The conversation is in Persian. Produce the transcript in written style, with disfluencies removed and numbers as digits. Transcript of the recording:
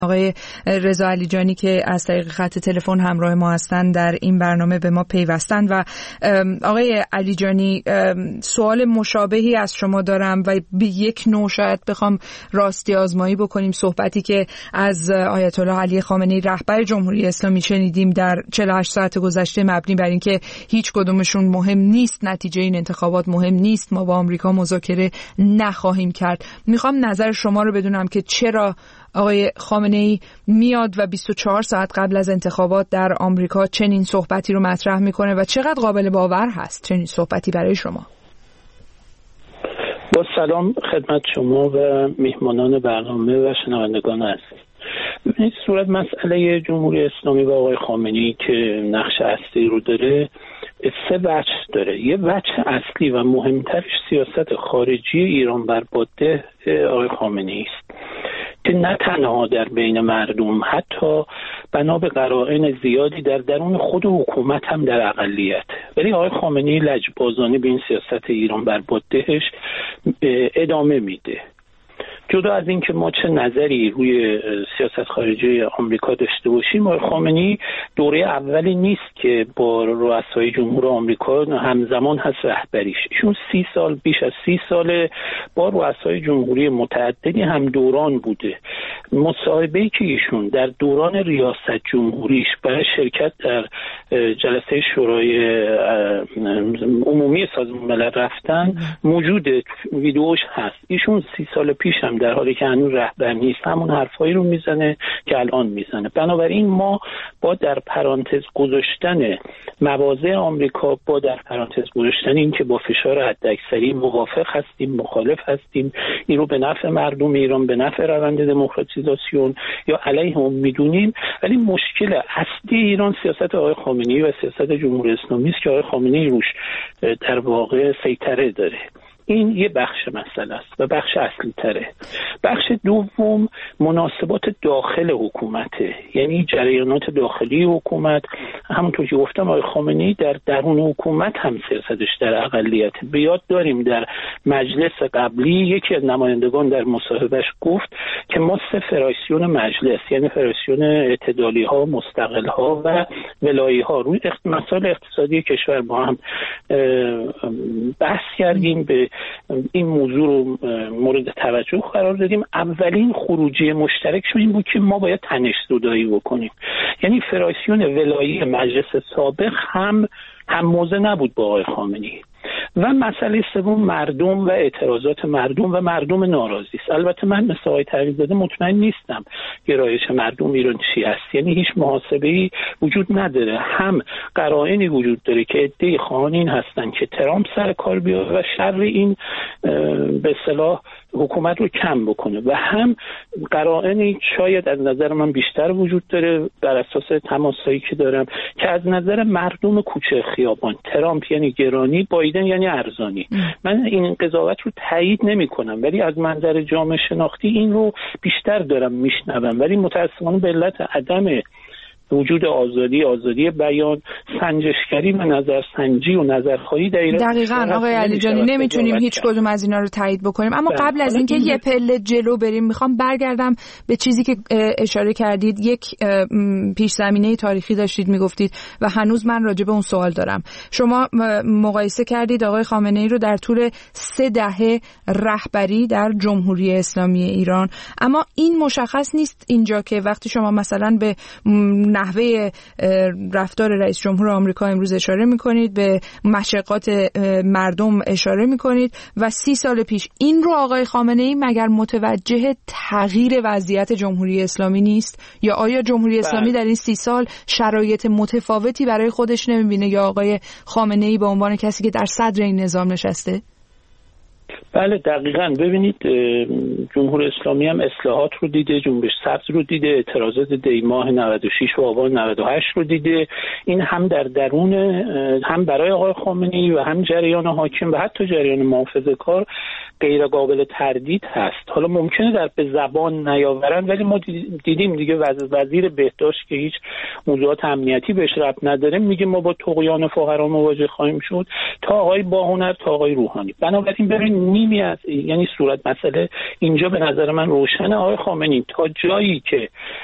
آقای رضا علیجانی که از طریق خط تلفن همراه ما هستند در این برنامه به ما پیوستند. و آقای علیجانی، سوال مشابهی از شما دارم و به یک نوع شاید بخوام راستی آزمایی بکنیم صحبتی که از آیت الله علی خامنه‌ای رهبر جمهوری اسلامی شنیدیم در 48 ساعت گذشته، مبنی بر اینکه هیچ کدومشون مهم نیست، نتیجه این انتخابات مهم نیست، ما با آمریکا مذاکره نخواهیم کرد. میخوام نظر شما رو بدونم که چرا آقای خامنه‌ای میاد و 24 ساعت قبل از انتخابات در آمریکا چنین صحبتی رو مطرح میکنه و چقدر قابل باور هست چنین صحبتی برای شما؟ با سلام خدمت شما و میهمانان برنامه و شنوندگان عزیز. این صورت مسئله جمهوری اسلامی و آقای خامنه‌ای که نقش اصلی رو داره 3 وجه داره. یه وجه اصلی و مهمترش سیاست خارجی ایران بر باده آقای خامنه‌ای است که نه تنها در بین مردم، حتی بنا به قرائن زیادی در درون خود حکومت هم در اقلیت، ولی آقای خامنه‌ای لجبازانه به این سیاست ایران بر بادهش ادامه میده. جدا از این که ما چه نظری روی سیاست خارجی آمریکا داشته باشیم، آقای خامنه‌ای دوره اولی نیست که با رؤسای جمهور آمریکا همزمان هست رهبریش. ایشون 30 سال، بیش از 30 سال با رؤسای جمهوری متعددی هم دوران بوده. مصاحبه‌ای که ایشون در دوران ریاست جمهوریش برای شرکت در جلسه شورای عمومی سازمان ملل رفتن موجوده، ویدیوش هست. ایشون 30 سال پیش هم در حالی که هنوز رهبر نیست همون حرفایی رو میزنه که الان میزنه. بنابراین ما با در پرانتز گذاشتن مواضع آمریکا، با در پرانتز گذاشتن این که با فشار حداکثری موافق هستیم، مخالف هستیم، این رو به نفع مردم ایران، به نفع روند دموکراتیزاسیون یا علیه هم میدونیم، ولی مشکل اصلی ایران سیاست آقای خامنه‌ای و سیاست جمهوری اسلامی است که آقای خامنه‌ای روش در واقع سیطره داره. این یه بخش مسئله است و بخش اصلی تره. بخش دوم مناسبات داخل حکومته، یعنی جریانات داخلی حکومت. همونطور که گفتم آقای خامنه‌ای در درون حکومت هم سیاستش در اقلیت. به یاد داریم در مجلس قبلی یکی از نمایندگان در مصاحبهش گفت که ما 3 فدراسیون مجلس، یعنی فدراسیون اعتدالی ها، مستقل ها و ولایی ها، روی مسائل اقتصادی کشور با هم بحث کردیم، به این موضوع رو مورد توجه قرار دادیم. اولین خروجی مشترکشون این بود که ما باید تنش زدایی بکنیم، یعنی فدراسیون ولایی مجلس سابق هم موضع نبود با آقای خامنه‌ای. و مسئله سوم مردم و اعتراضات مردم و مردم ناراضی است. البته من مثل آقای تغییرزاده مطمئن نیستم گرایش مردم ایران چی است، یعنی هیچ محاسبه‌ای وجود نداره. هم قرائنی وجود داره که عده‌ای خواهان این هستن که ترامپ سر کار بیاد و شر این به اصطلاح حکومت رو کم بکنه، و هم قرائنی شاید از نظر من بیشتر وجود داره بر اساس تماسایی که دارم که از نظر مردم کوچه خیابان ترامپ یعنی گرانی، بایدن یعنی ارزانی. من این قضاوت رو تایید نمی کنم، ولی از منظر جامعه شناختی این رو بیشتر دارم میشنوم، ولی متأسفانه به علت عدم وجود آزادی بیان، سنجشگری و نظرسنجی و نظرخواهی دقیقاً آقای علیجانی نمیتونیم هیچ کدوم از اینا رو تایید بکنیم. اما قبل از اینکه یه پله جلو بریم میخوام برگردم به چیزی که اشاره کردید. یک پیش زمینه تاریخی داشتید میگفتید و هنوز من راجع به اون سوال دارم. شما مقایسه کردید آقای خامنه‌ای رو در طول 3 دهه رهبری در جمهوری اسلامی ایران، اما این مشخص نیست اینجا که وقتی شما مثلا به نحوه رفتار رئیس جمهور آمریکا امروز اشاره میکنید، به مشقات مردم اشاره میکنید و 30 سال پیش این رو آقای خامنه‌ای مگر متوجه تغییر وضعیت جمهوری اسلامی نیست؟ یا آیا جمهوری اسلامی در این 30 سال شرایط متفاوتی برای خودش نمیبینه یا آقای خامنه‌ای به عنوان کسی که در صدر این نظام نشسته؟ بله دقیقاً. ببینید جمهوری اسلامی هم اصلاحات رو دیده، جنبش سبز رو دیده، اعتراضات دی ماه 96 و آبان 98 رو دیده. این هم در درون هم برای آقای خامنه‌ای و هم جریان حاکم و حتی جریان محافظه‌کار غیر قابل تردید هست. حالا ممکنه در به زبان نیاورن، ولی ما دیدیم دیگه وزیر بهداشت که هیچ موضوعات امنیتی بهش ربط نداره میگه ما با طغیان فقرا مواجه خواهیم شد، تا آقای باهنر تا آقای روحانی. بنابراین ببین نیمی از یعنی صورت مسئله اینجا به نظر من روشنه. آقای خامنه‌ای تا جایی که